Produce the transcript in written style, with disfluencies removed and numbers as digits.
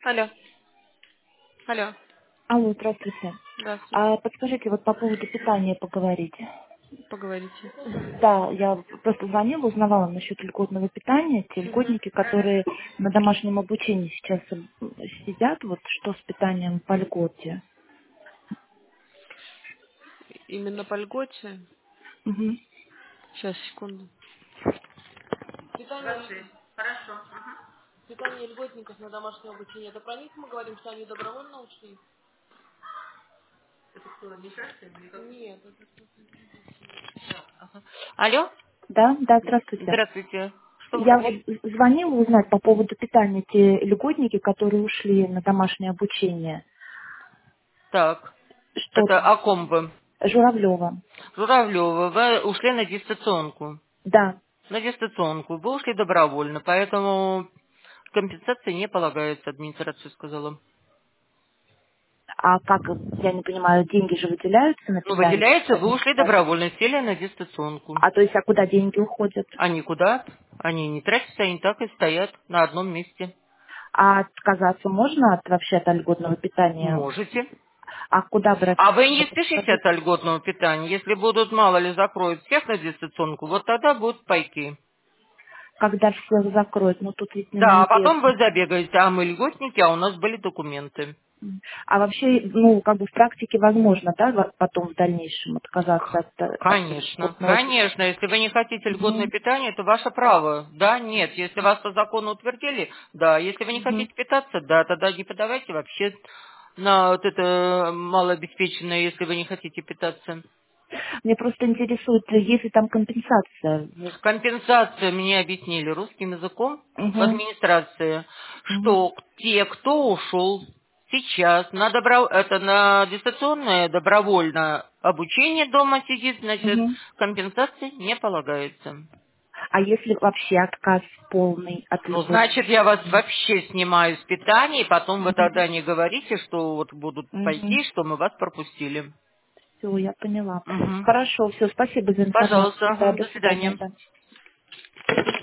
Алло. Алло. Алло, здравствуйте. Здравствуйте. А подскажите, вот по поводу питания поговорить. Поговорите. Да, я просто звонила, узнавала насчет льготного питания. Те льготники, которые на домашнем обучении сейчас сидят, вот что с питанием по льготе. Именно по льготе. Мгм. Сейчас, секунду. Питание льготников на домашнее обучение. Это про них мы говорим, что они добровольно ушли? Нет, это... Алло? Да, да, здравствуйте. Здравствуйте. Что вы Я вот хотели? звонила узнать по поводу питания. Те льготники, которые ушли на домашнее обучение. Так. Что Это о ком вы? Журавлева. Журавлева. Вы ушли на дистанционку. Да. На дистанционку. Вы ушли добровольно, поэтому компенсации не полагается, администрация сказала. А как, я не понимаю, деньги же выделяются на Ну, питание выделяется, вы ушли администрации? добровольно, сели на дистанционку. А то есть, а куда деньги уходят? А никуда, они не тратятся, они так и стоят на одном месте. А отказаться можно от вообще от льготного питания? Можете. А куда брать? А вы не спешите от льготного питания. Если будут, мало ли, закроют всех на дистанционку, вот тогда будут пайки. Когда всех закроют? Ну тут ведь Да, а потом неизвестно. вы забегаете, а мы льготники, а у нас были документы. А вообще, ну, как бы в практике возможно, да, потом в дальнейшем отказаться от Конечно, льготного питания? конечно. Если вы не хотите льготное Мгм. питание, это ваше право. Да, нет. Если вас по закону утвердили, да. Если вы не Мгм. хотите питаться, да, тогда не подавайте вообще на вот это малообеспеченное, если вы не хотите питаться. Мне просто интересует, есть ли там компенсация? Вот. Компенсацию мне объяснили русским языком в Угу. администрации, Угу. что те, кто ушел сейчас это на дистанционное добровольное обучение дома сидит, значит, Угу. компенсации не полагается. А если вообще отказ полный от Ну, льготного значит, я вас питания? вообще снимаю с питания, и потом вы Угу. тогда не говорите, что вот будут Угу. пайки, что мы вас пропустили. Все, я поняла. Угу. Хорошо, все, спасибо за информацию. Пожалуйста, Да, ага, до до свидания, свидания. да.